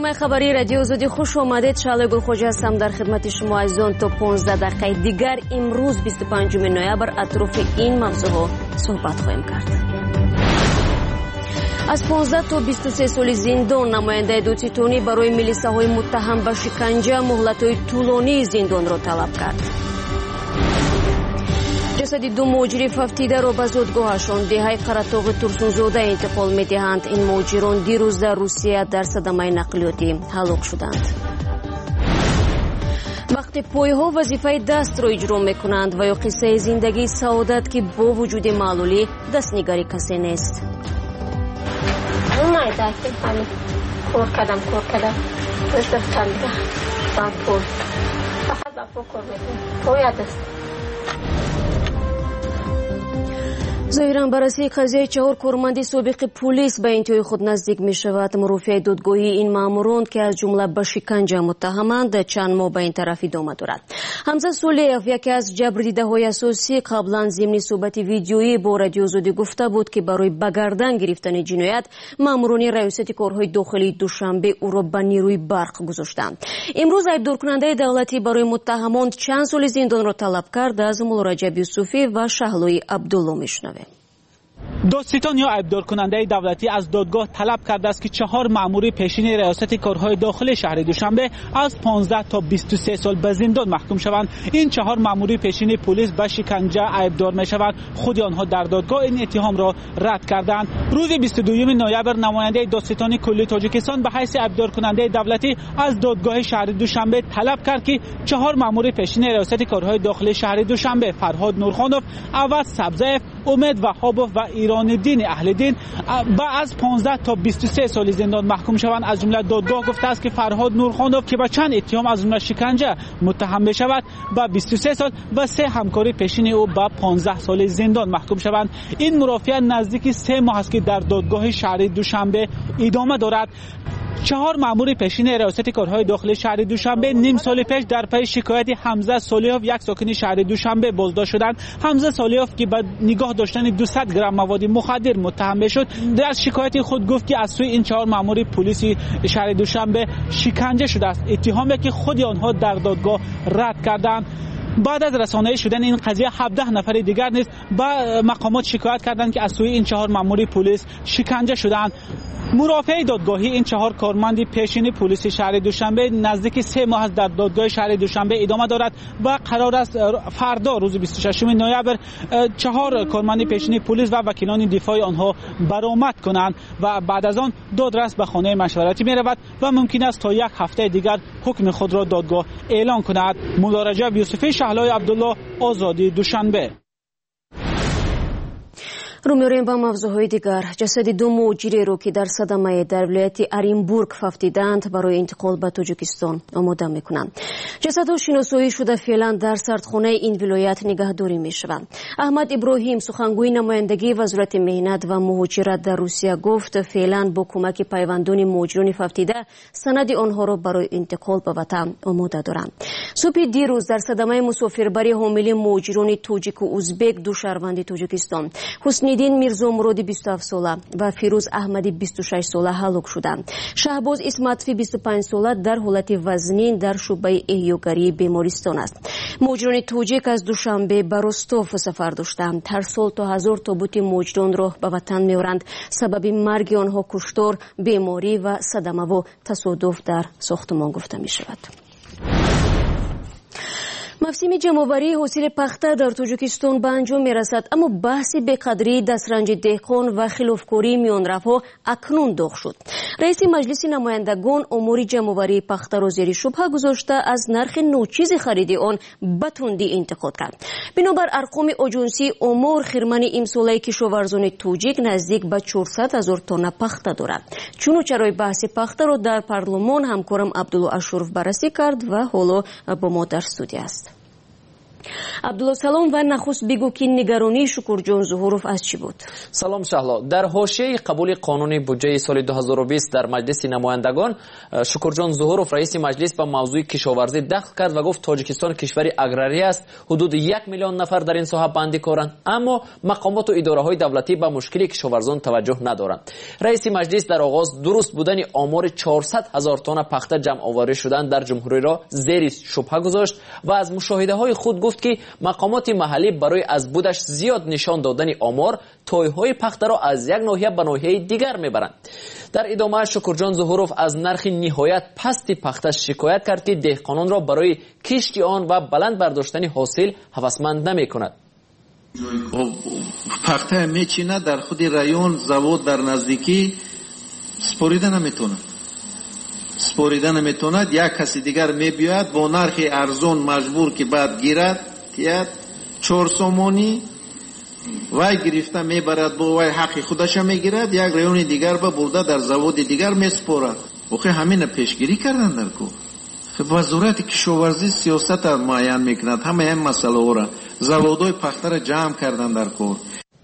برنامه خبری رادیو آزادی خوش آمدید. شعله گلخوجه هستم در خدمت شما عزیزان. تا 15 دقیقه دیگر امروز 25 نوامبر اطراف این موضوع صحبت خواهیم کرد. از 15 تا 23 سال زندان نماینده دادستانی برای میلیساهای متهم به شکنجه مهلت‌های طولانی زندان را طلب کرد. جسد دو مهاجر ففتیده را به زادگاهشان دهه قرطاق ترسونزاده انتقال می‌دهند. این مهاجران دیروز در روسیه در صدمه نقلیاتی هلاک شدند. وقتی پایه‌ها وظیفه دست را اجرا می‌کنند و یا قصه زندگی سعادت که با وجود معلولی دستنگاری کسی نیست. کار کردم بسیار چنده با پول فقط با پول کار میکنم باید است. ظاهراً بررسی قضیه 4 کارمند سابق پلیس به انتهای خود نزدیک می شود. مرافع دادگاهی این ماموران که از جمله به شکنجه متهمند چند ماه به این طرف ادامه دارد. حمزه صالح یکی از جبردیده‌های اساسی قبلا ضمن صحبت ویدیویی با رادیو آزادی گفته بود که برای به گردن گرفتن جنایت ماموران ریاست کارهای داخلی دوشنبه او را به نیروی برق گذاشتند. امروز ایبدار کننده دولتی برای متهمان چند سال زندان را طلب کرد. از مولا رجب یوسفی و شهلوی عبدالله میشنویم. دادستان یا ایبدار کننده دولتی از دادگاه طلب کرده است که 4 مأمور پیشین ریاست کارهای داخلی شهر دوشنبه از 15 تا 23 سال به زندان محکوم شوند. این 4 مأمور پیشین پلیس به شکنجه ایبدار میشوند. خود آنها در دادگاه این اتهام را رد کردند. روز 22 نوامبر نماینده دادستانی کلی تاجیکستان به حیث ایبدار کننده دولتی از دادگاه شهر دوشنبه طلب کرد که 4 مأمور پیشین ریاست کارهای داخلی شهر دوشنبه فرهاد نورخانوف، عوض سبزیف، امید وهابوف و ایران دین اهل دین از 15 تا 23 سال زندان محکوم شوند. از جمله دادگاه گفته است که فرهاد نورخانوف که با چند اتهام از جمله شکنجه متهم می شود با 23 سال و 3 همکاری پیشین او با 15 سال زندان محکوم شوند. این مرافعه نزدیک 3 ماه است که در دادگاه شهر دوشنبه ادامه دارد. 4 مأمور پیشین ریاست کارهای داخلی شهر دوشنبه نیم سال پیش در پی شکایت حمزه صالحوف یک ساکن شهر دوشنبه بازداشت شدند. حمزه صالحوف که به نگاه داشتن 200 گرم مواد مخدر متهم شد در شکایت خود گفت که از سوی این 4 مأمور پلیس شهر دوشنبه شکنجه شده است، اتهامی که خود آنها در دادگاه رد کردند. بعد از رسانه‌ای شدن این قضیه 17 نفر دیگر نیز به مقامات شکایت کردند که از سوی این 4 مأمور پلیس شکنجه شدند. مرافع دادگاهی این 4 کارمند پیشین پلیس شهر دوشنبه نزدیک 3 ماه در دادگاه شهر دوشنبه ادامه دارد و قرار است فردا روز 26 نوامبر 4 کارمند پیشین پلیس و وکیلان دفاع آنها برآمد کنند و بعد از آن دادرس به خانه مشورتی می رود و ممکن است تا 1 هفته دیگر حکم خود را دادگاه اعلان کند. مولا رجب یوسفی، شهلای عبدالله، آزادی دوشنبه. رو می‌ریم به موضوعهای دیگر. جسد 2 مهاجری را که در صدمه در ولایت اورنبورگ ففتیدند برای انتقال به تاجیکستان آماده می‌کنند. جسدها شناسایی شده فعلا در سردخانه این ولایت نگهداری می‌شوند. احمد ابراهیم سخنگوی نمایندگی وزارت مهنت و مهاجرت در روسیه گفت فعلا با کمک پیوندان مهاجران ففتیده سند آنها را برای انتقال به وطن آماده دارند. صبح دیروز در صدمه مسافربری حامل مهاجران تاجیک و ازبک دو شهروند تاجیکستان حسنیدین میرزا مرادی 27 ساله و فیروز احمدی 26 ساله هلاک شدند. شهباز اسمتفی 25 ساله در حالت وزنین در شعبه احیاگری بیمارستان است. مهاجران تاجیک از دوشنبه به رستاف سفر داشتند. هر سال تا 1000 تابوت مهاجران را به وطن می‌آورند. سبب مرگ آنها کشتار، بیماری و صدمه و تصادف در ساختمان گفته می‌شود. موسم جمع‌آوری حاصل پخته در تاجیکستان به انجام می‌رسد، اما بحث بی‌قدری دسترنج دهقان و خلافکاری میان‌روها اکنون داغ شد. رئیس مجلس نمایندگان امور جمع‌آوری پخته را زیر شبهه گذاشته از نرخ ناچیز خرید آن به تندی انتقاد کرد. بنابر ارقام آژانسی امور خرمن امسال کشاورزان تاجیک نزدیک به 400,000 تن پخته دارد. چون و چرای بحث پخته را در پارلمان همکارم عبدالله اشرف بررسی کرد و حالا با ما در استودیو است. عبدالله سلام و نخست بگو که نگرانی شکرجان ظهورов از چی بود؟ سلام شهلا. در حاشیه قبول قانون بودجه سال 2020 در مجلس نمایندگان شکرجان ظهورов رئیس مجلس با موضوع کشاورزی دخل کرد و گفت تاجیکستان کشوری اگراری است، حدود 1 میلیون نفر در این ساحه بندی کارند، اما مقامات و اداره‌های دولتی به مشکل کشاورزان توجه ندارند. رئیس مجلس در آغاز درست بودن آمار 400,000 تن پخته جمع آوری شدن در جمهوری را زیر شبهه گذاشت و از مشاهده‌های خود گفت که مقامات محلی برای از بودش زیاد نشان دادن آمار توی‌های پخته را از یک ناحیه به ناحیه دیگر میبرند. در ادامه شکرجان ظهورov از نرخ نهایت پست پخته شکایت کرد که دهقانان را برای کشت آن و بلند برداشتن حاصل هوسمند نمی‌کند. پخته میچینه در خود رایون زواد در نزدیکی سپوریده نمیتوند، یک کسی دیگر میبیاید با نرخ ارزون مجبور که بعد گیرد 4 سومونی وای گرفته میبرد با وای حق خودش میگیرد، یک رایون دیگر با برده در زواد دیگر میسپورد. اوخه همین پیشگیری کردن در کو. وزارت کشاورزی سیاست معین میکند، همه مسئله را زوادهای پخته را جمع کردن در کار.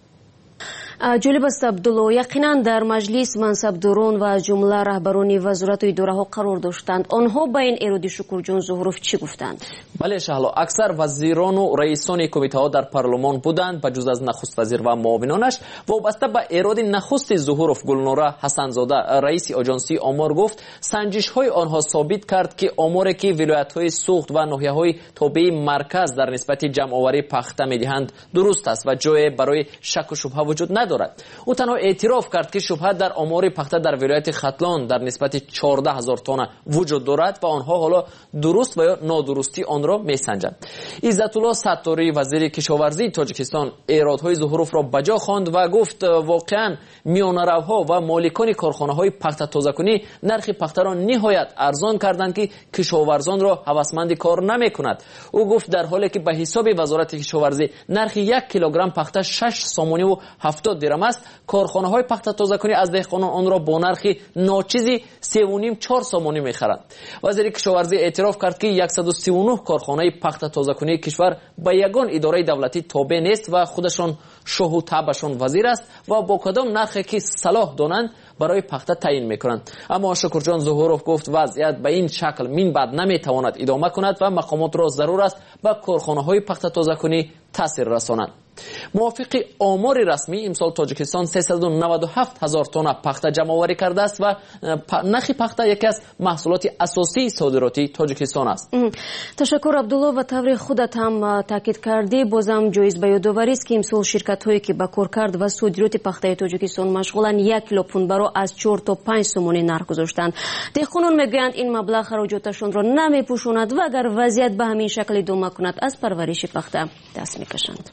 جالب است عبدالله، یقینا در مجلس منصبداران و جمله رهبران وزارت و اداره‌ها قرار داشتند. آنها با این ایراد شکرجان ظهورov چی گفتند؟ بله شهلا، اکثر وزیران و رئیسان کمیته ها در پارلمان بودند بجز از نخست وزیر و معاونانش. وابسته به ایراد نخست ظهورov گلنوره حسنزاده رئیس آژانسی آمار گفت سنجش های آنها ثابت کرد که آماری که ولایت های سوخت و ناحیه های تابع مرکز در نسبت جمع آوری پخته میدهند درست است و جای برای شک و شبهه وجود ندارد. او تنها اعتراف کرد که شبهه در آمار پخته در ولایت ختلان در نسبت 14,000 تن وجود دارد و آنها حالا درست و یا نادرستی آن را میسنجند. عزت الله ستاری وزیر کشاورزی تاجیکستان ایرادهای ظهورov را بجا خواند و گفت واقعا میانروها و مالکان کارخانه‌های پخته تازه‌کنی نرخ پخته را نهایت ارزان کردند که کشاورزان را هوسمند کار نمی‌کند. او گفت در حالی که به حساب وزارت کشاورزی نرخ 1 کیلوگرم پخته 6 سومونی و 70 درم است، کارخانه‌های پخته تازه‌کنی از دهقانان آن را با نرخ ناچیزی 3.5-4 سومونی می‌خرند. وزیر کشاورزی اعتراف کرد که 139 کارخانه پخته تازه‌کنی کشور به یگان اداره دولتی تابع نیست و خودشان شاه و تبعشان وزیر است و با کدام نرخی که صلاح دانند برای پخته تعیین میکنند. اما شکرجان ظهورov گفت وضعیت به این شکل من بعد نمیتواند ادامه کند و مقامات را ضرور است به کارخانه‌های پخته تازه‌کنی تاثیر رسانند. موافق آمار رسمی امسال تاجیکستان 397,000 تن پخته جمع آوری کرده است و نرخ پخته یکی از محصولات اساسی صادراتی تاجیکستان است. تشکر عبدالله. و طور خودت هم تاکید کردی، بازم جایز به یادآوری است که امسال شرکت هایی که به کارکرد و صادرات پخته تاجیکستان مشغولند 1 کیلو پنبه را از 4 تا 5 سومونی نرخ گذاشتند. دهقانان میگویند این مبلغ خراجاتشان را نمیپوشاند و اگر وضعیت به همین شکل ادامه کند از پرورش پخته دست میکشند.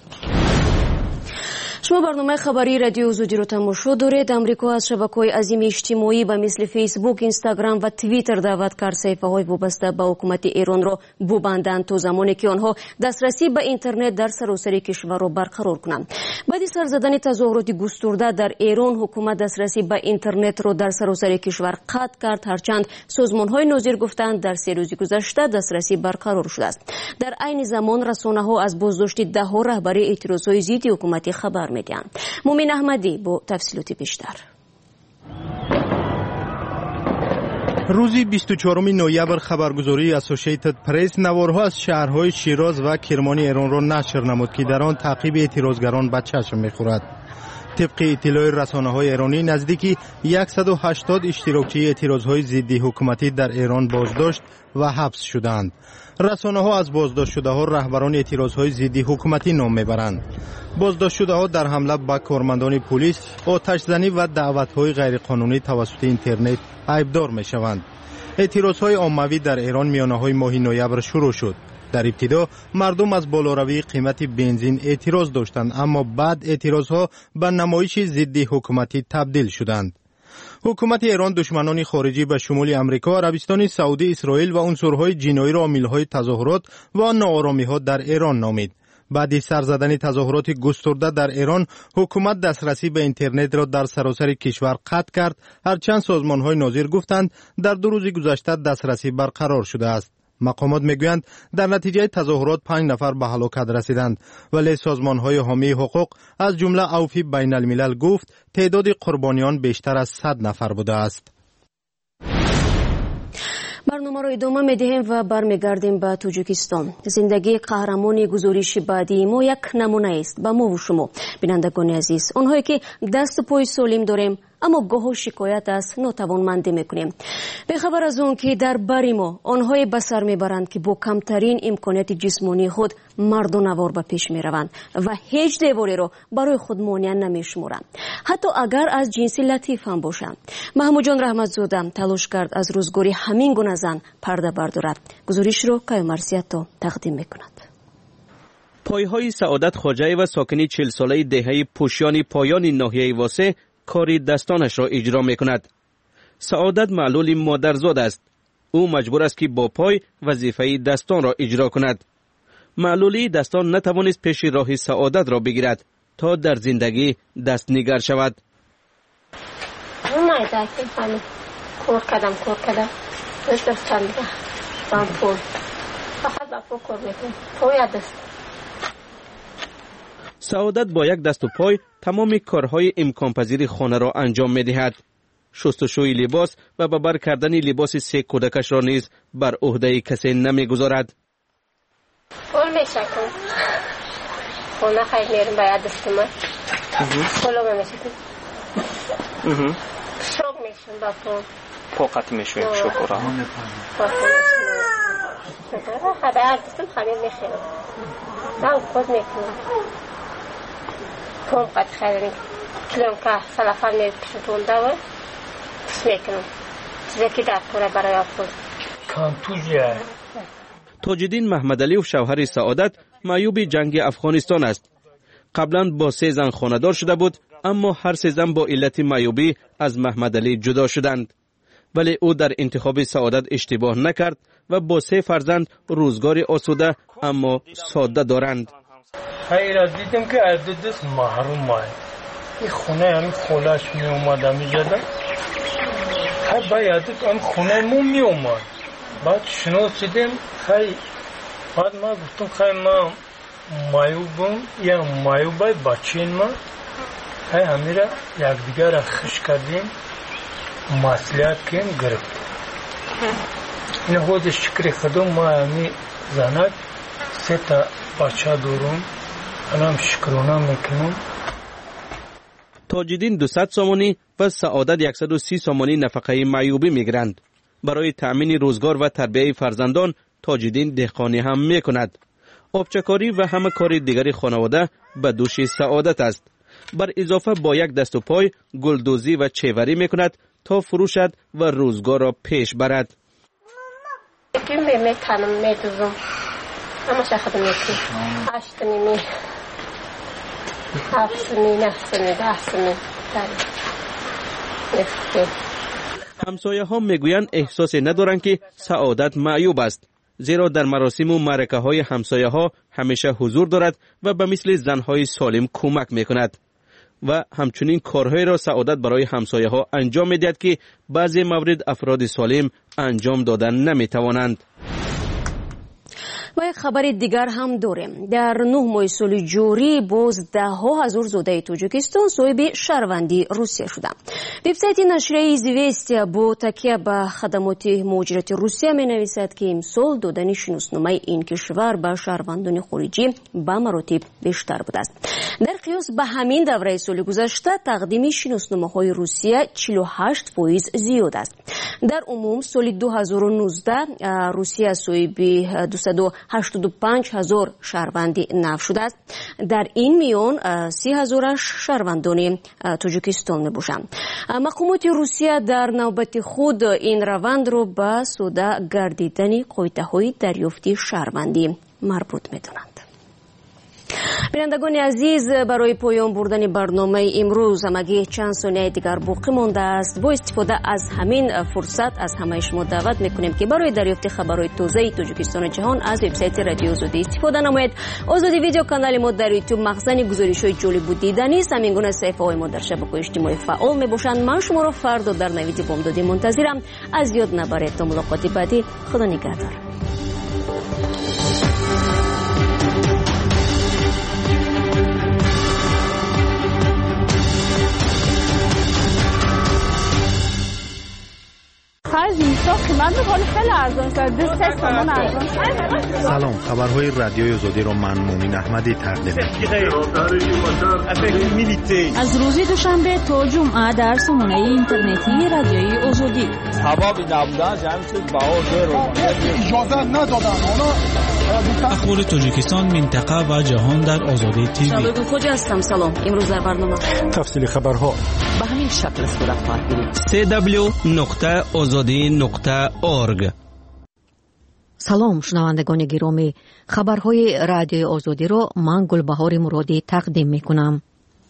شما برنامه خبری رادیو زودی رو تماشا دارید. امریکا از شبکه‌های عظیم اجتماعی به مثل فیسبوک، اینستاگرام و توییتر دعوت کرد صفحه‌های وابسته به حکومت ایران را ببندند تا زمانی که آنها دسترسی به اینترنت در سراسر کشور را برقرار کنند. بعد از سر زدن تظاهرات گسترده در ایران، حکومت دسترسی به اینترنت را در سراسر کشور قطع کرد، هرچند سازمان‌های ناظر گفتند در 3 روز گذشته دسترسی برقرار شده است. در عین زمان رسانه‌ها از بازداشت ده‌ها رهبر اعتراض‌های ضد حکومتی خبر می‌دهند. مومن احمدی با تفصیلات بیشتر. روز 24 نوامبر خبرگزاری اسوسییتد پرس نوارها از شهرهای شیراز و کرمان ایران را نشر نمود که در آن تعقیب اعتراضگران به چشم می‌خورد. طبق اطلاع رسانه‌های ایرانی نزدیکی 180 اشتراکچی اعتراضهای ضد حکومتی در ایران بازداشت و حبس شدند. رسانه‌ها از بازداشت شده‌ها رهبران اعتراضهای ضد حکومتی نام می‌برند. بازداشت شده‌ها در حمله به کارمندان پلیس، آتش‌زنی و دعوت‌های غیرقانونی توسط اینترنت عیبدار می‌شوند. اعتراضهای عمومی در ایران میانه‌های ماه نوامبر شروع شد. در ابتدا مردم از بالاروی قیمت بنزین اعتراض داشتند، اما بعد اعتراضها به نمایش ضد حکومتی تبدیل شدند. حکومت ایران دشمنان خارجی به شمول امریکا، عربستان سعودی، اسرائیل و عنصرهای جنایی را عامل‌های تظاهرات و ناآرامی‌ها در ایران نامید. بعد سر زدن تظاهرات گسترده در ایران، حکومت دسترسی به اینترنت را در سراسر کشور قطع کرد، هرچند سازمان‌های ناظر گفتند در 2 روز گذشته دسترسی برقرار شده است. مقامات میگویند در نتیجه تظاهرات 5 نفر به هلاکت رسیدند، ولی سازمان‌های حامی حقوق از جمله اوفی بین الملل گفت تعداد قربانیان بیشتر از 100 نفر بوده است. برنامه را ادامه می‌دهیم و برمیگردیم به تاجیکستان. زندگی قهرمانی گزارش بعدی ما یک نمونه است به ما و شما بینندگان عزیز، آنهایی که دست و پای سالم داریم اما گاه شکایت از ناتوانمندی میکنیم. به خبر از اون که در بر ما آنهای به سر میبرند که با کمترین امکانات جسمانی خود مردانوار به پیش میروند و هیچ دیواری را برای خود مانع نمیشمارند، حتی اگر از جنس لطیف هم باشند. محمود جان رحمتزاده تلاش کرد از روزگاری همین گونه زن پرده بردارد. گزارش را کایمرسیتا تقدیم میکند. پایهای سعادت خواجه و ساکنی 40 ساله دهه پوشیان پایان ناحیه واسه کاری دستانش را اجرا می کند. سعادت معلول مادرزاد است. او مجبور است که با پای وظیفه دستان را اجرا کند. معلولی دستان نتوانست پیش راه سعادت را بگیرد تا در زندگی دست نگر شود. کور کردم دست چند بام پول فقط با پول کار میکنم پای دست. سعادت با یک دست و پای تمام کارهای امکان پذیر خانه را انجام می دهد. شستشوی لباس و به بر کردن لباس 3 کودکش را نیز بر عهده کسی نمی گذارد. کار میشه کن خانه خیلی میرم باید دست من کلو میشه کن شوق میشون با پاقت میشویم شکر خبر دستم خیلی میخیرم من خود میکنم پوم قد خیلی کلیم که سلافر میکشتون داره کس میکنم چیزی که در کوره برای آفود کانتوزیه. تاجدین محمدعلی و شوهر سعادت معیوب جنگ افغانستان است. قبلا با 3 زن خانه‌دار شده بود، اما هر 3 زن با علت معیوبی از محمدعلی جدا شدند. ولی او در انتخاب سعادت اشتباه نکرد و با 3 فرزند روزگار آسوده اما ساده دارند. خیر از دیدم که از دست محروم است. این خونه همین خولش می اومد می‌جدم. هر باید هم خونه مو می اومد. بعد شناسیدم خیلی بعد ما گفتم خیلی ما مایوبم یا مایوبای بچین ما خیلی همیره یک دیگر را خش کردیم مسئولیت کردیم گرفت. این خودش شکر خودم ما همی زنک 3 تا بچه دارم الان شکرونه میکنم. تاجدین 200 سامانی و سعادت 130 سامانی نفقه معیوبی میگیرند. برای تأمین روزگار و تربیت فرزندان تاجدین دهقانی هم میکند. آبچکاری و همه کار دیگری خانواده به دوش سعادت است. بر اضافه با یک دست و پای گلدوزی و چیوری میکند تا فروشد و روزگار را پیش برد. میتنم میدوزم اما شخص میکنم 8 نیمی 7 نیمی 9 نیمی 10 نیمی همسایه ها میگویند احساس ندارند که سعادت معیوب است، زیرا در مراسم و معرکه های همسایه ها همیشه حضور دارد و به مثل زنهای سالم کمک میکند و همچنین کارهای را سعادت برای همسایه ها انجام میدهد که بعضی موارد افراد سالم انجام دادن نمیتوانند. و یک خبر دیگر هم داریم. در 9 ماه سال جاری باز 10,000 زاده تاجیکستان صاحب شهروندی روسیه شدند. وبسایت نشریه ایزوستیا با تکیه به خدمات مهاجرت روسیه می نویسد که امسال دادن شناسنامه این کشور به شهروندان خارجی به مراتب بیشتر بوده است. در قیاس به همین دوره سال گذشته تقدیم شناسنامه های روسیه 48% زیاد است. در عموم سال 2019 روسیه صاحب 285,000 شهروندی نو شده است. در این میان 30,000 شهروندان تاجیکستان می باشند. مقامات روسیه در نوبت خود این روند را به سوده گردیدن قاعده‌های دریافتی شهروندی مربوط می دانند. بینندگان عزیز، برای پایان بردن برنامه امروز همگی چند ثانیه دیگر باقی مانده است. با استفاده از همین فرصت از همه شما دعوت میکنیم که برای دریافت خبرهای تازه تاجیکستان و جهان از وبسایت رادیو آزادی استفاده نمایید. آزادی ویدیو کانال ما در یوتیوب مخزن گزارش‌های جالب و دیدنی است. همین گونه صفحه‌های ما در شبکه‌های اجتماعی فعال میباشند. من شما را فردا در نوید بامدادی منتظرم. از یاد نبرید. تا ملاقات بعدی، خدا نگهدار. حال خیلی ارزان شد. 2 تومان ارزان شد. سلام، خبرهای رادیوی آزادی را من مومن احمدی تقدیم می‌کنم. از روز دوشنبه تا جمعه در سامانه اینترنتی رادیوی آزادی. سبب نبودن جمعیت بهار اجازه ندادن. اخبار تاجیکستان، منطقه و جهان در آزادی تیوی. شادو خوجا هستم. سلام. امروز در برنامه تفصیل خبرها به همین شکل صورت خواهد گرفت. www.azadi.org. سلام شنوندگان گرامی، خبرهای رادیوی آزادی را من گلبهار مرادی تقدیم میکنم.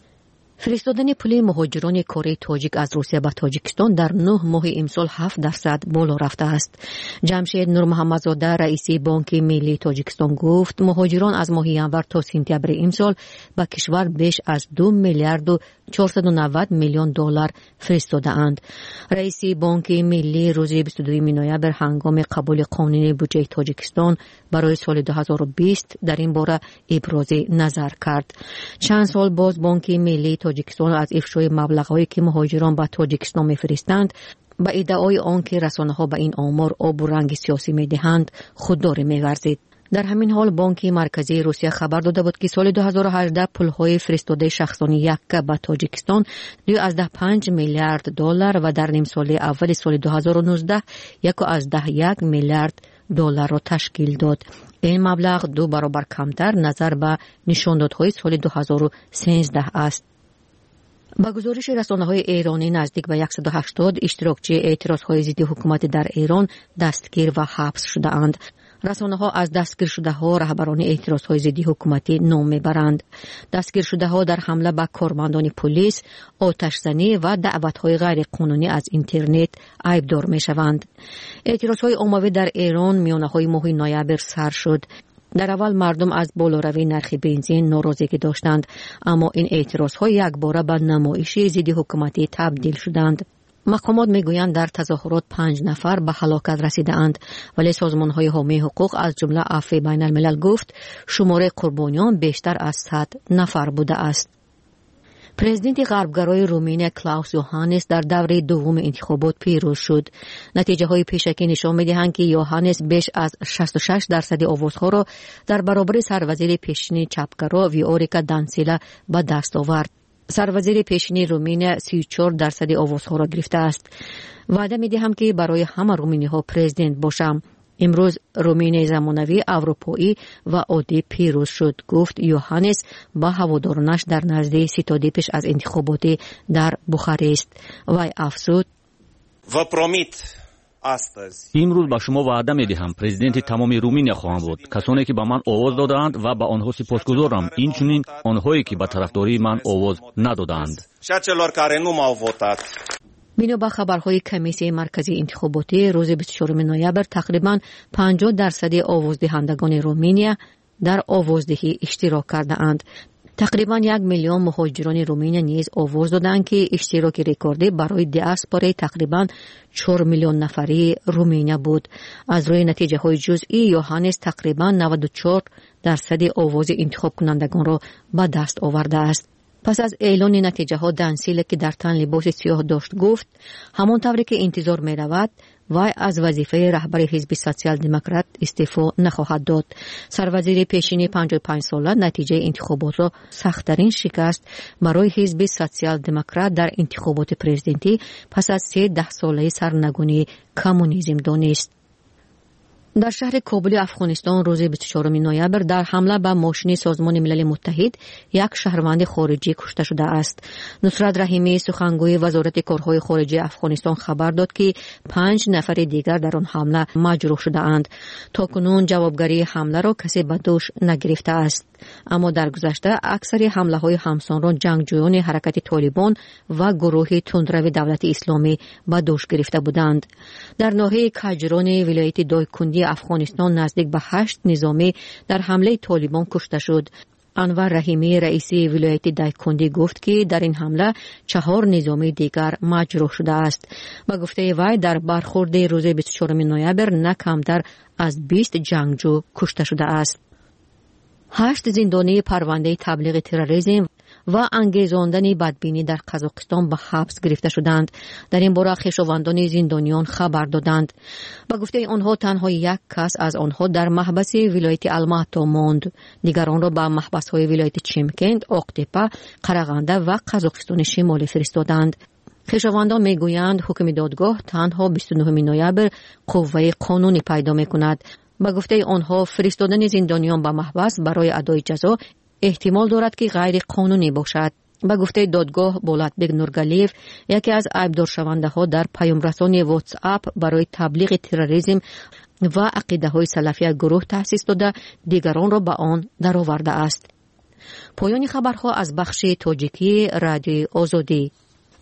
فرستادن پول مهاجران کره تاجیک از روسیه به تاجیکستان در 9 ماه امسال 7% بالا رفته است. جمشید نور محمدزاده رئیس بانک ملی تاجیکستان گفت مهاجران از ماه ینور تا سپتامبر امسال به کشور بیش از 2 میلیارد و 490 میلیون دلار فرستاده اند. رئیس بانک ملی روز 22 نوامبر هنگام قبول قانون بودجه تاجیکستان برای سال 2020 در این باره ابراز نظر کرد. چند سال باز بانک ملی تاجیکستان از افشای مبلغ‌هایی که مهاجران به تاجیکستان می‌فرستند با ادعای آنکه رسانه‌ها به این آمار آب و رنگ سیاسی می‌دهند خودداری می‌ورزید. در همین حال بانک مرکزی روسیه خبر داده بود که سال 2018 پول‌های فرستاده شخصانی یک به تاجیکستان 2.5 میلیارد دلار و در نیم سال اول سال 2019 1.1 میلیارد دلار را تشکیل داد. این مبلغ 2 برابر کمتر نظر به نشاندادهای سال 2013 است. با گزارش رسانه‌های ایرانی نزدیک به 180 اشتراکچی اعتراض‌های ضد حکومت در ایران دستگیر و حبس شده اند. رسانه‌ها از دستگیر شده‌ها رهبران اعتراض‌های ضد حکومتی نام می‌برند. دستگیر شده‌ها در حمله به کارمندان پلیس، آتش‌زنی و دعوت‌های غیر قانونی از اینترنت عیبدار می‌شوند. اعتراض‌های عمومی در ایران میانه‌های ماه نوامبر سر شد. در اول مردم از بالاروی نرخ بنزین ناراضگی داشتند، اما این اعتراض‌ها یکباره به نمایشی ضد حکومتی تبدیل شدند. مقامات میگویند در تظاهرات 5 نفر به هلاکت رسیدند، ولی سازمان‌های حامی حقوق از جمله عفو بین الملل گفت شمار قربانیان بیشتر از 100 نفر بوده است. پرزیدنت غربگرای رومانیا کلاوس یوهانس در دوره دوم انتخابات پیروز شد. نتیجه‌های پیشکی نشان می‌دهند که یوهانس بیش از 66% آوازها را در برابر سروزیر پیشین چپگرا ویوریکا دانسیلا به دست آورد. سروزیر پیشین رومانیا 34% آوازها را گرفته است. وعده می‌دهم که برای همه رومانی‌ها پرزیدنت باشم. امروز رومانیای زمانوی، اروپایی و عادی پیروز شد، گفت یوهانس با هوادارانش در نزد ستاد پیش از انتخابات در بخارست. وی افزود امروز به شما وعده می‌دهم پرزیدنت تمام رومانیا خواهم بود. کسانی که به من آواز دادند و به آنها سپاسگزارم، اینچنین آنهایی که به طرفداری من آواز ندادند. بنا به خبرهای کمیسیون مرکزی انتخاباتی روز 24 نوامبر تقریباً 50% آوازدهندگان رومانیا در آوازدهی اشتراک کرده اند. تقریباً 1 میلیون مهاجران رومانیا نیز آواز دادند که اشتراک رکوردی برای دیاسپورای تقریباً 4 میلیون نفری رومانیا بود. از روی نتیجه‌های جزئی یوهانس تقریباً 94% آواز انتخاب کنندگان را به دست آورده است. پس از اعلان نتیجه ها دانسیلا که در تن لباس سیاه داشت گفت همانطوری که انتظار می رود وی از وظیفه رهبر حزب سوسیال دموکرات استعفا نخواهد داد. سروزیر پیشین 55 ساله نتیجه انتخابات را سخت‌ترین شکست برای حزب سوسیال دموکرات در انتخابات پرزیدنتی پس از 13 ساله سرنگونی کمونیسم دانست. در شهر کابل افغانستان روز 24 نوامبر در حمله به ماشین سازمان ملل متحد یک شهروند خارجی کشته شده است. نصرت رحیمی سخنگوی وزارت کارهای خارجه افغانستان خبر داد که 5 نفر دیگر در آن حمله مجروح شده اند. تاکنون جوابگری حمله را کسی به دوش نگرفته است، اما در گذشته اکثر حمله های همسان جنگجویان حرکت طالبان و گروه تندرو دولت اسلامی به دوش گرفته بودند. در ناحیه کجران ولایت دایکندی افغانستان نزدیک به 8 نظامی در حمله طالبان کشته شد. انور رحیمی رئیس ولایت دایکندی گفت که در این حمله 4 نظامی دیگر مجروح شده است. با گفته وی در برخورد روز 24 نوامبر نه کمتر از 20 جنگجو کشته شده است. 8 زندانی پرونده تبلیغ تروریسم و انگیزاندن بدبینی در قزاقستان به حبس گرفته شدند. در این باره خویشاوندان زندانیان خبر دادند. به گفته آنها تنها یک کس از آنها در محبس ولایت الماتا ماند. دیگران را به محبس‌های ولایت چیمکند، اقتپه، قرغنده و قزاقستان شمالی فرستادند. خویشاوندان میگویند حکم دادگاه تنها 29 نوامبر قوه قانونی پیدا میکند. به گفته آنها فرستادن زندانیان به محبس برای ادای جزا احتمال دارد که غیر قانونی باشد. به گفته دادگاه بولاتبек نورгалиев یکی از عیبدار شونده ها در پیام‌رسانی واتس اپ برای تبلیغ تروریسم و عقیده‌های سلفی گروه تأسیس داده دیگران را به آن درآورده است. پایان خبرها از بخش تاجیکی رادیوی آزادی.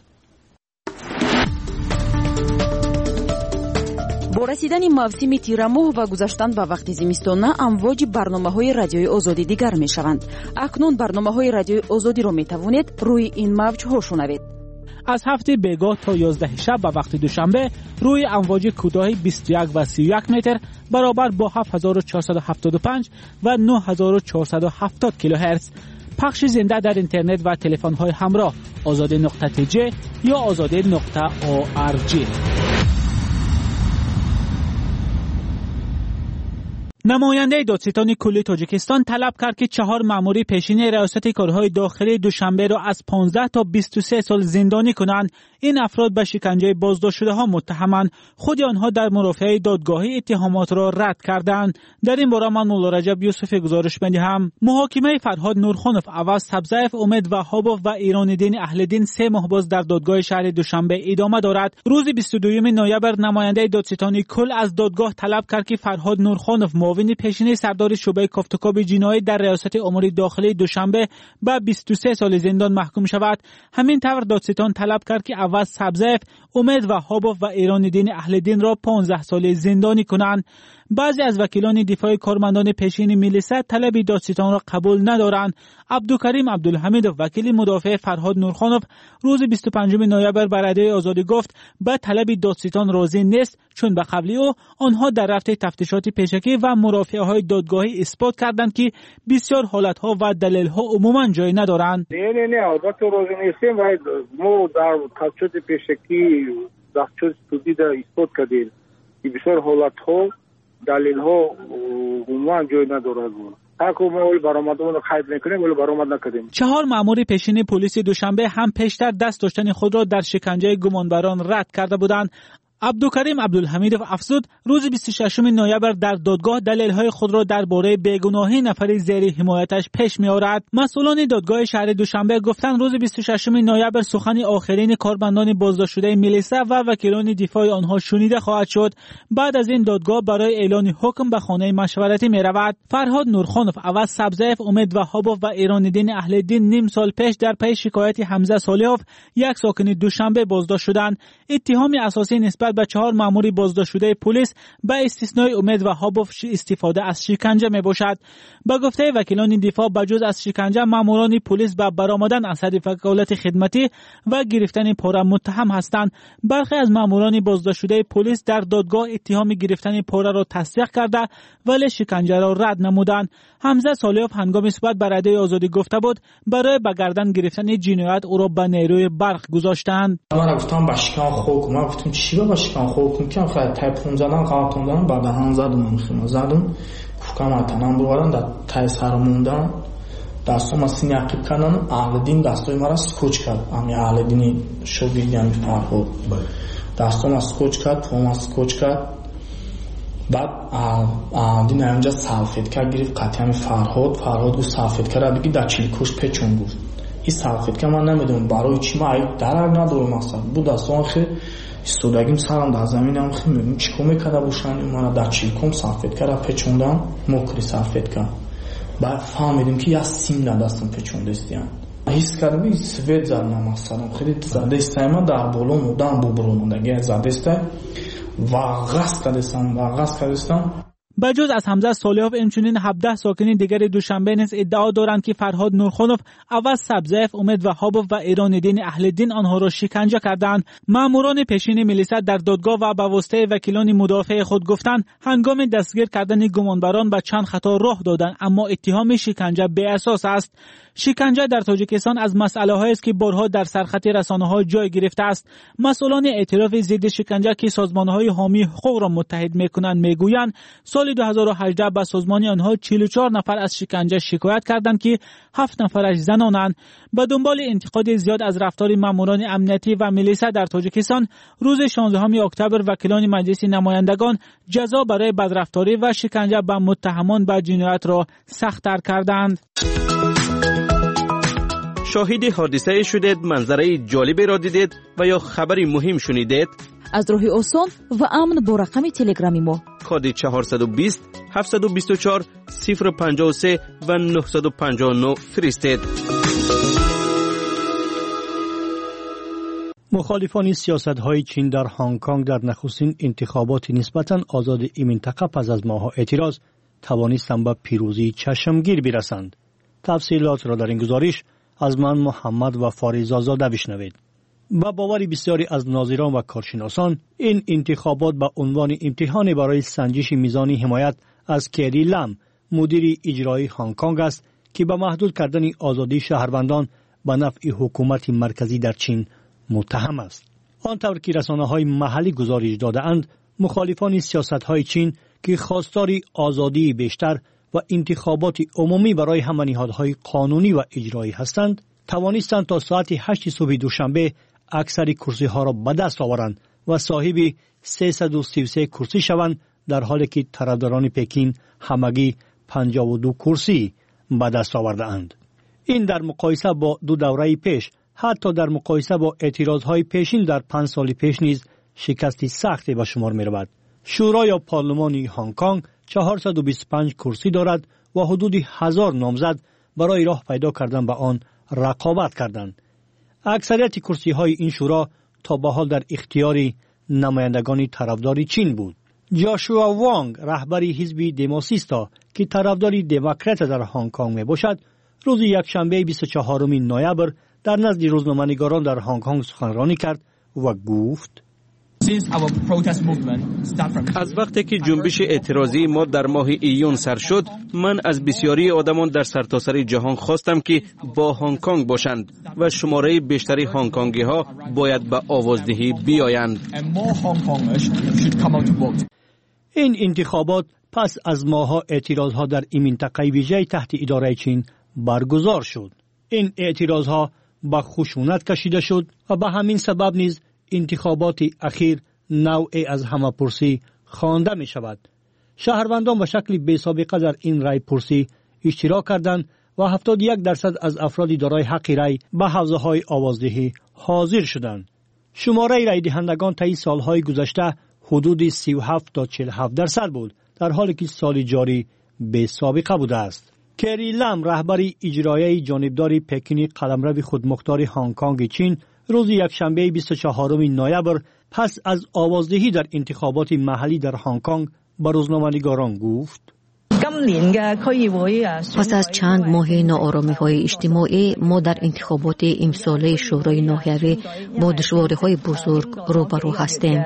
با رسیدن موسم تیرماه و گذشتن به وقت زمستان امواج برنامه‌های رادیوی آزادی دیگر می‌شوند. اکنون برنامه‌های رادیوی آزادی را می‌توانید روی این موج‌ها شنوید. از هفته بیگاه تا 11 شب به وقت دوشنبه روی امواج کوتاه 21 و 31 متر برابر با 7475 و 9470 کیلوهرتز پخش زنده در اینترنت و تلفن‌های همراه azade.tj یا azade.org. نماینده دادستان کلی تاجیکستان طلب کرد که 4 مأمور پیشین ریاست کارهای داخلی دوشنبه را از 15 تا 23 سال زندانی کنند. این افراد به شکنجه بازداشت شده ها متهمند. خود آنها در مرافعه دادگاهی اتهامات را رد کردند. در این باره من مولا رجب یوسفی گزارش می‌دهم. محاکمه فرهاد نورخانوف، عوض سبزایف، امید وهابوف و ایران دین اهل دین 3 ماه باز در دادگاه شهر دوشنبه ادامه دارد. روز 22 نوامبر نماینده دادستان کل از دادگاه طلب کرد که فرهاد نورخانوف معاون پیشین سردار شعبه کافتکاب جنایی در ریاست امور داخلی دوشنبه به 23 سال زندان محکوم شود. همین طور دادستان طلب کرد که عوض سبزایف، امید وهابوف و ایران دین اهل دین را 15 سال زندانی کنند. بعضی از وکیلان دفاع کارمندان پیشین ملیسا طلب دادستان را قبول ندارند. عبدالکریم عبدالحمیدوف وکیل مدافع فرهاد نورخانوف روز 25 نوامبر بر رادیوی آزادی گفت به طلب دادستان راضی نیست، چون به قبلی او آنها در رفت تفتیشات پیشکی و مرافعه‌های دادگاهی اثبات کردند که بسیار حالت‌ها و دلایل‌ها عموما جای ندارند. نه البته راضی نیستیم و ما در تفتیشات پیشکی دستور سودی اثبات کردیم که بسیار حالت‌ها دلیل ها عموما جای ندارد. حکومت برآمدون رو خرید میکنیم ولی برآمد نکردیم. 4 مأمور پیشین پلیس دوشنبه هم پیشتر دست داشتن خود را در شکنجه گمانبران رد کرده بودند. عبدالکریم عبدالحمیدوف افزود روز 26 نوامبر در دادگاه دلایل‌های خود را درباره بیگناهی نفر زیر حمایتش پیش می‌آورد. مسئولان دادگاه شهر دوشنبه گفتند روز 26 نوامبر سخن آخرین کارمندان بازداشت شده ملیسا و وکیلان دفاع آنها شنیده خواهد شد. بعد از این دادگاه برای اعلان حکم به خانه مشورتی می‌رود. فرهاد نورخانوف، عوض سبزایف، امید وهابوف و ایران دین اهل دین نیم سال پیش در پی شکایت حمزه صالحوف، یک ساکن دوشنبه بازداشت شدند. اتهام اساسی نسبت به 4 مأمور بازداشت شده پلیس به استثنای امید وهابوف استفاده از شکنجه می باشد. به گفته وکیلان دفاع بجز از شکنجه مأموران پلیس به برآمدن از حد وکالت خدمتی و گرفتن پاره متهم هستند. برخی از مأموران بازداشت شده پلیس در دادگاه اتهام گرفتن پاره را تصدیق کرده ولی شکنجه را رد نمودند. حمزه صالحوف هنگام صحبت با رادیوی آزادی گفته بود برای به گردن گرفتن جنایت او را به نیروی برق گذاشتند. من گفتم با شکان خوک، من گفتم چی با شکان خوک میکنم، خیلی تایپون زدم، قاطون دادم، بعد هم زدم کوکم تنم بردم در تای سر موندم، دستم از سینه عقیب کردم. اهل دین دستای مرا سکوچ کرد، امی اهل دینی شوگیریان فرهاد دستم از سکوچ کرد، پام از سکوچ کرد. بعد اهل دین اینجا سلفیت کرد، گرفت قطعی فرهاد گفت سلفیت کرد بگی در چیلکوش پیچون بود. این سلفیت که من نمیدونم برای چی، من عیب درک ندارم اصلا. بود دستم خیلی استودگیم سرم در زمینم خیلی میگم چیکار میکرده باشن، من در چیلکوم سلفیت کرد پیچوندم، مکری سلفیت کرد. بعد فهمیدیم که یه سیم ندستم پیچونده استیم. حس کردم سوید زدم مثلا خیلی زده استیم در بالا مودم ببرونم دیگه زده استیم و غصب کردم. بجز از حمزه صالحوف همچنین 17 ساکن دیگر دوشنبه نیز ادعا دارند که فرهاد نورخانوف، عوض سبزیف، امید وهابوف و ایران دین اهل دین آنها را شکنجه کردند. ماموران پیشین ملیسا در دادگاه و به واسطه وکیلان مدافع خود گفتند هنگام دستگیر کردن گمانبران به چند خطا راه دادند، اما اتهام شکنجه بی اساس است. شکنجه در تاجیکستان از مسئله‌هایی است که بارها در سرخط رسانه‌ها جای گرفته است. مسئولان اعتراف ضد شکنجه که سازمان‌های حامی حقوق را متحد می‌کنند میگویند سال 2018 به سازمان آنها 44 نفر از شکنجه شکایت کردند که 7 نفرش زنانند. به دنبال انتقاد زیاد از رفتار ماموران امنیتی و ملیسا در تاجیکستان، روز 16 اکتبر وکیلان مجلس نمایندگان جزا برای بدرفتاری و شکنجه به متهمان به جنایت را سخت‌تر کردند. شاهد حادثه شدید، منظره جالبی را دیدید و یا خبری مهم شنیدید؟ از راه آسان و امن با رقم تلگرامی ما کد 420 724 053 و 959 فرستید. مخالفان سیاست‌های چین در هنگ کنگ در نخستین انتخابات نسبتاً آزاد این منطقه پس از ماه‌ها اعتراض توانستند به پیروزی چشمگیر برسند. تفصیلات را در این گزارش از من محمد و فاریزا زاده بشنوید. با باور بسیاری از ناظران و کارشناسان، این انتخابات به عنوان امتحان برای سنجش میزان حمایت از کری لم، مدیر اجرایی هنگ کنگ است که به محدود کردن آزادی شهروندان به نفع حکومت مرکزی در چین متهم است. آنطور که رسانه‌های محلی گزارش داده‌اند، مخالفان سیاست‌های چین که خواستار آزادی بیشتر و انتخابات عمومی برای همه نهادهای قانونی و اجرایی هستند، توانستند تا ساعت 8 صبح دوشنبه اکثر کرسی‌ها را به دست آورند و صاحب 333 کرسی شوند، در حالی که طرفداران پکین همگی 52 کرسی به دست آورده‌اند. این در مقایسه با دو دوره پیش، حتی در مقایسه با اعتراضهای پیشین در 5 سال پیش نیز شکستی سختی به شمار می‌رود. شورای یا پارلمانی هنگ کنگ 425 کرسی دارد و حدود 1000 نامزد برای راه پیدا کردن به آن رقابت کردند. اکثریت کرسی های این شورا تا به حال در اختیار نمایندگان طرفدار چین بود. جاشوا وانگ، رهبری حزب دموکراتیستا که طرفدار دموکرات در هنگ کنگ می باشد، روز یکشنبه 24 نوامبر در نزد روزنامه‌نگاران در هنگ کنگ سخنرانی کرد و گفت: از وقتی که جنبش اعتراضی ما در ماه ایون سر شد، من از بسیاری آدمان در سرتاسر جهان خواستم که با هنگ کنگ باشند و شماره بیشتری هنگ کنگی ها باید به آوازدهی بیایند. این انتخابات پس از ماه‌ها اعتراضها در این منطقه ویژه تحت اداره چین برگزار شد. این اعتراضها به خشونت کشیده شد و به همین سبب نیز انتخابات اخیر نوعی از همه‌پرسی خوانده می شود. شهروندان به شکل بی سابقه در این رای پرسی اشتراک کردند و 71% از افراد دارای حق رای به حوزه‌های آوازدهی حاضر شدند. شماره رای دهندگان طی سالهای گذشته حدود 37 تا 47% بود، در حالی که سال جاری بی سابقه بوده است. کری لم، رهبری اجرایی جانبدار پکین قلمرو خودمختار هنگ کنگ چین، روز یکشنبه 24 نوامبر پس از آوازدهی در انتخابات محلی در هنگ کنگ به روزنامه‌نگاران گفت: پس از چند ماه ناآرامی‌های اجتماعی، ما در انتخابات امساله شورای ناحیوی با دشواری‌های بزرگ روبرو هستیم.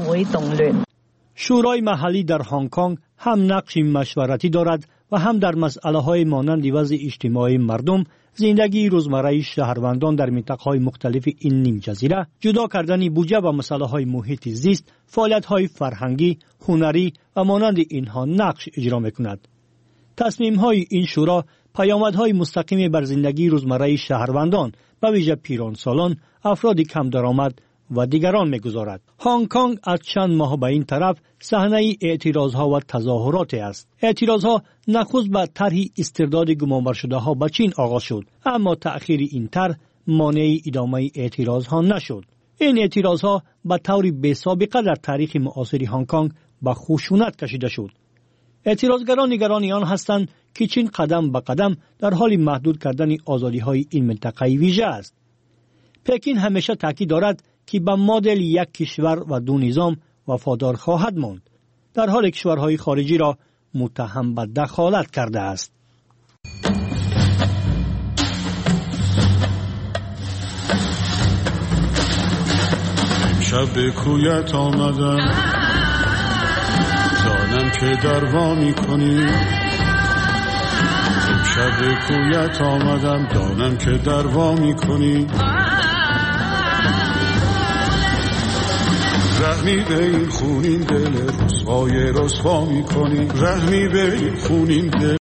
شورای محلی در هنگ کنگ هم نقش مشورتی دارد و هم در مسئله‌های مانند وضع اجتماعی مردم، زندگی روزمره شهروندان در مناطق‌های مختلف این نیم جزیره، جدا کردن بودجه و مسائل محیط زیست، فعالیت‌های فرهنگی، هنری و مانند اینها نقش اجرا می‌کند. تصمیم‌های این شورا پیامدهای مستقیم بر زندگی روزمره شهروندان، به ویژه پیرانسالان، افراد کم درآمد و دیگران می‌گذارد. هنگ کنگ از چند ماه به این طرف صحنه اعتراضها و تظاهرات است. اعتراضها نخست به طرح استرداد گمانبر شده‌ها به چین آغاز شد، اما تأخیر این طرح مانع ادامه اعتراضها نشد. این اعتراضها به طور بی‌سابقه در تاریخ معاصر هنگ کنگ به خشونت کشیده شد. اعتراضگران نگران آن هستند که چین قدم به قدم در حال محدود کردن آزادی‌های این منطقه ویژه است. پکین همیشه تاکید دارد که به مدل یک کشور و دو نظام وفادار خواهد ماند، در حال کشورهای خارجی را متهم به دخالت کرده است. شب به کویت آمدم دانم که دروا میکنی، شب به کویت آمدم دانم که دروا میکنی، رحمی به این خونین دل رسوای رسوا میکنی، رحمی به این خونین دل